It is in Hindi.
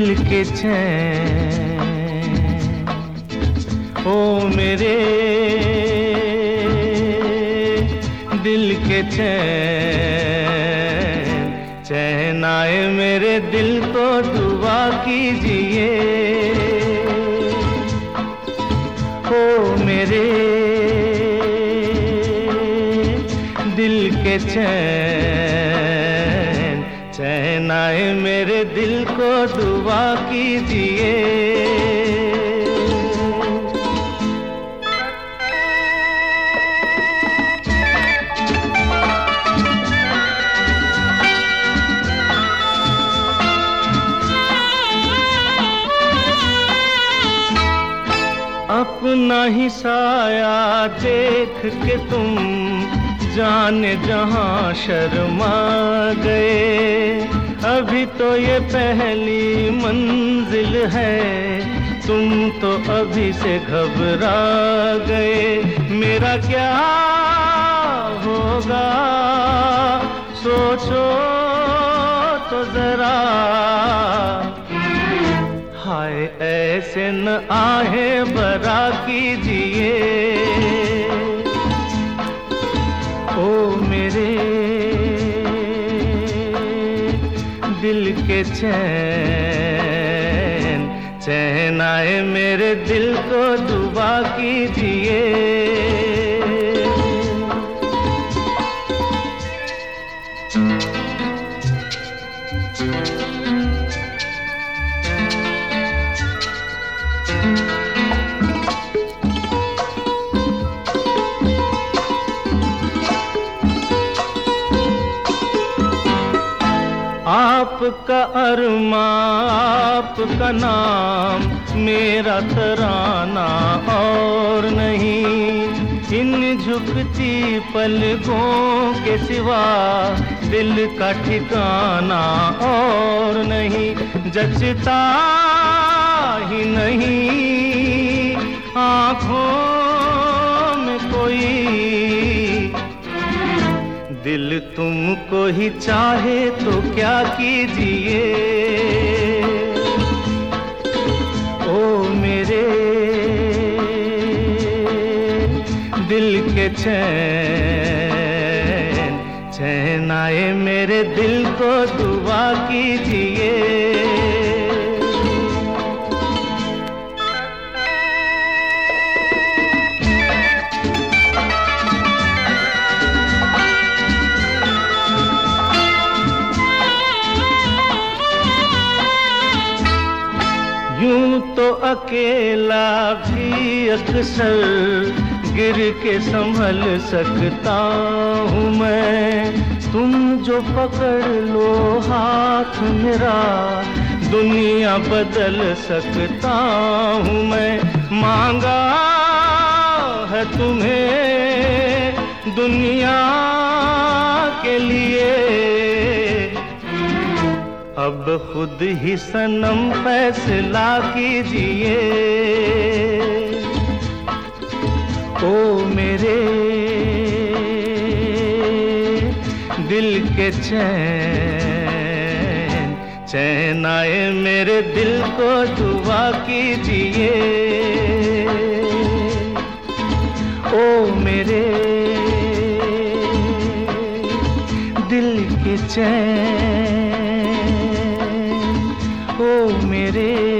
दिल के चैन, ओ मेरे दिल के चैन, चैन आए मेरे दिल को दुआ कीजिए। ओ मेरे दिल के चैन, चैन आए मेरे दिल को दुआ कीजिए। अपना ही साया देख के तुम जाने जहां शर्मा गए। अभी तो ये पहली मंजिल है, तुम तो अभी से घबरा गए। मेरा क्या होगा सोचो तो जरा, हाय ऐसे न आहे बरा कीजिए। ओ मेरे दिल के चैन, चैन आए मेरे दिल को दुआ कीजिए। आपका अरमा आपका नाम, मेरा तराना और नहीं। इन झुकती पलकों के सिवा दिल का ठिकाना और नहीं। जचता ही नहीं आँखों में कोई, दिल तुमको ही चाहे तो क्या कीजिए। ओ मेरे दिल के चैन, चैन आए मेरे दिल को दुआ कीजिए। यूं तो अकेला भी अक्सर गिर के संभल सकता हूँ मैं। तुम जो पकड़ लो हाथ मेरा, दुनिया बदल सकता हूँ मैं। मांगा है तुम्हें दुनिया के लिए, अब खुद ही सनम फैसला कीजिए। ओ मेरे दिल के चैन, चैन आए मेरे दिल को दुआ कीजिए। ओ मेरे दिल के चैन, ओ मेरे